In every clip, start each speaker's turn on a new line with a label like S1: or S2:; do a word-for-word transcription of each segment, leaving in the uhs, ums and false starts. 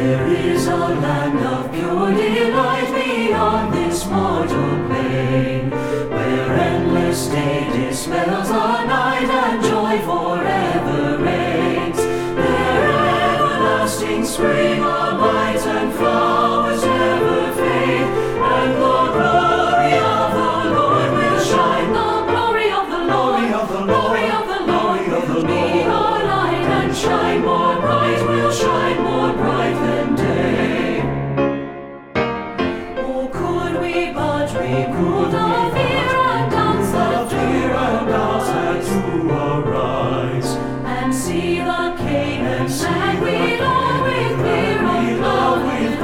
S1: There is a land of pure delight beyond this mortal plane, where endless day dispels the night and joy forever reigns. There everlasting spring of light and flowers never fade, and the glory of the Lord will shine. The glory of the Lord, of the glory of the Lord will be our light and shine more bright, will shine more bright than day. Oh, could we but remove the fear and doubts that fear and doubts that do arise, and see the Canaan land we love with clear unclouded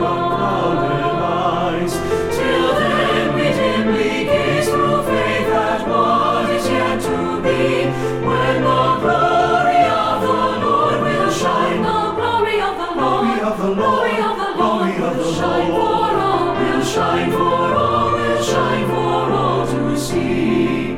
S1: eyes. Till then we dimly gaze through faith at what is yet to be, when the glory of the Lord will shine. The glory of the Lord, of the glory of the Lord will shine for all, will shine for all, will shine for all to see.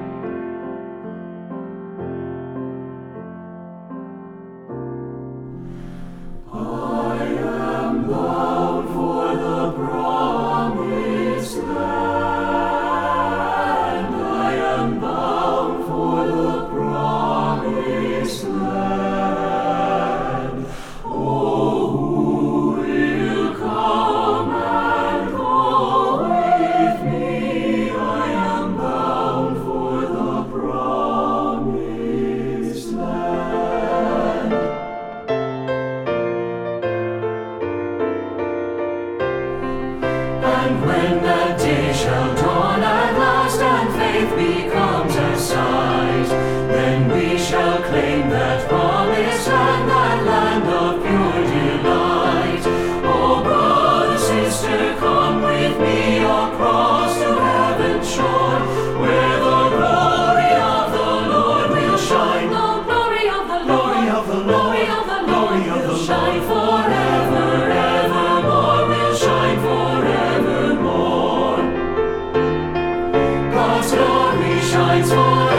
S1: I am bound for the promised land. I am bound for the promised land. Oh, who will come and go with me? I am bound for the promised land. And when that day shall dawn at last and faith becomes a sight, then we shall claim that promised land, that land of pure delight. Oh, brother, sister, come with me across to heaven's shore, where the glory of the Lord will shine. The glory of the Lord, of the glory of the Lord will shine forever, evermore, will shine forevermore. God's glory shines forever.